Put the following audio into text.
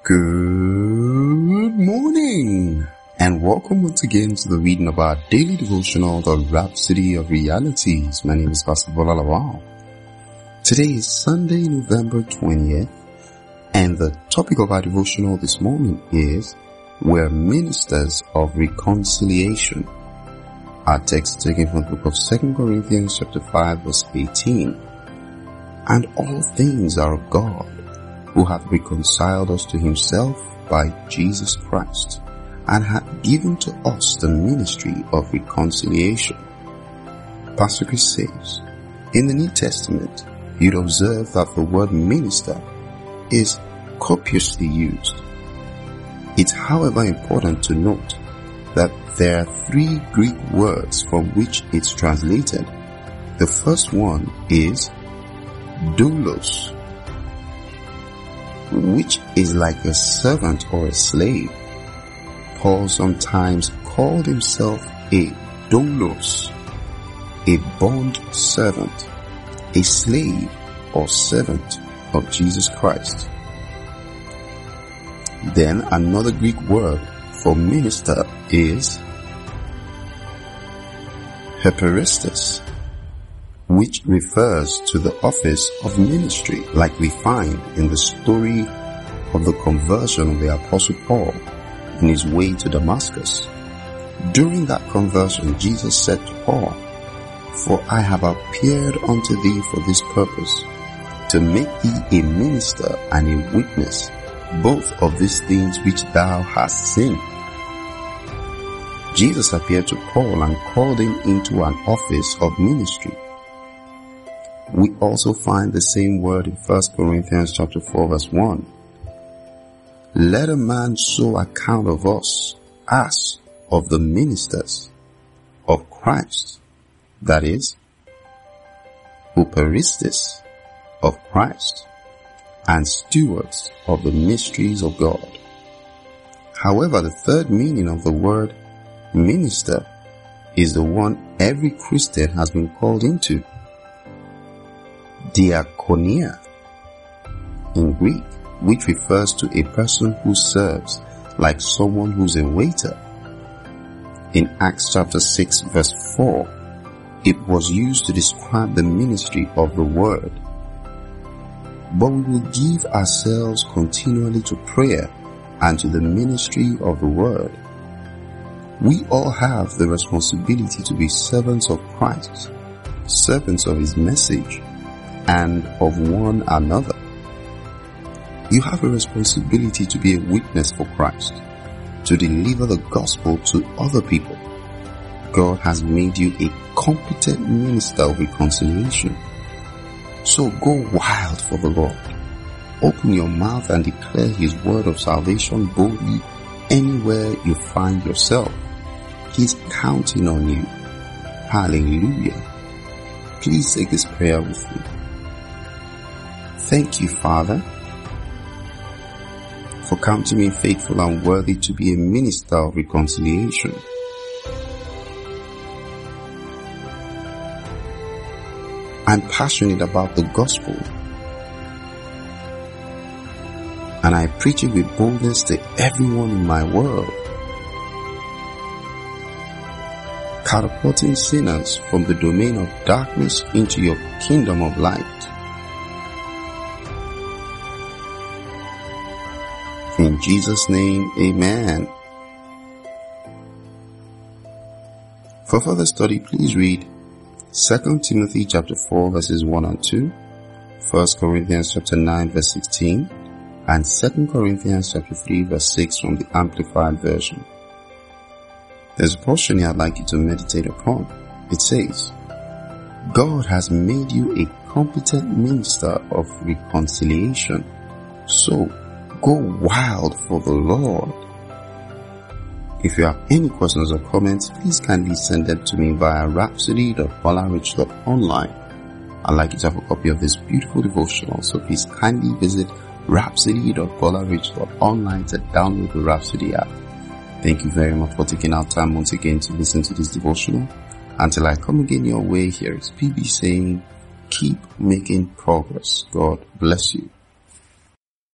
Good morning and welcome once again to the reading of our daily devotional, The Rhapsody of Realities. My name is Pastor Bola Lawal. Today is Sunday, November 20th, and the topic of our devotional this morning is We're Ministers of Reconciliation. Our text is taken from the book of 2 Corinthians chapter 5 verse 18. And all things are of God, who hath reconciled us to himself by Jesus Christ, and hath given to us the ministry of reconciliation. Pastor Chris says, in the New Testament, you'd observe that the word minister is copiously used. It's however important to note that there are three Greek words from which it's translated. The first one is doulos, which is like a servant or a slave. Paul sometimes called himself a doulos, a bond servant, a slave or servant of Jesus Christ. Then another Greek word for minister is hyperestes, which refers to the office of ministry, like we find in the story of the conversion of the Apostle Paul in his way to Damascus. During that conversion, Jesus said to Paul, "For I have appeared unto thee for this purpose, to make thee a minister and a witness, both of these things which thou hast seen." Jesus appeared to Paul and called him into an office of ministry. We also find the same word in 1 Corinthians chapter 4 verse 1. Let a man so account of us as of the ministers of Christ, that is, hyperestes of Christ, and stewards of the mysteries of God. However, the third meaning of the word minister is the one every Christian has been called into. Diakonia in Greek, which refers to a person who serves like someone who's a waiter. In Acts chapter 6 verse 4, it was used to describe the ministry of the word. But we will give ourselves continually to prayer and to the ministry of the word. We all have the responsibility to be servants of Christ, servants of his message, and of one another. You have a responsibility to be a witness for Christ, to deliver the gospel to other people. God has made you a competent minister of reconciliation. So go wild for the Lord. Open your mouth and declare his word of salvation boldly anywhere you find yourself. He's counting on you. Hallelujah. Please say this prayer with me. Thank you, Father, for counting me faithful and worthy to be a minister of reconciliation. I'm passionate about the gospel, and I preach it with boldness to everyone in my world, catapulting sinners from the domain of darkness into your kingdom of light. In Jesus' name, amen. For further study, please read 2 Timothy chapter 4 verses 1 and 2, 1 Corinthians chapter 9 verse 16, and 2 Corinthians chapter 3 verse 6 from the Amplified Version. There's a portion here I'd like you to meditate upon. It says, God has made you a competent minister of reconciliation. So, go wild for the Lord. If you have any questions or comments, please kindly send them to me via rhapsody.bolarich.online. I'd like you to have a copy of this beautiful devotional, so please kindly visit rhapsody.bolarich.online to download the Rhapsody app. Thank you very much for taking our time once again to listen to this devotional. Until I come again your way, here is PB saying, keep making progress. God bless you.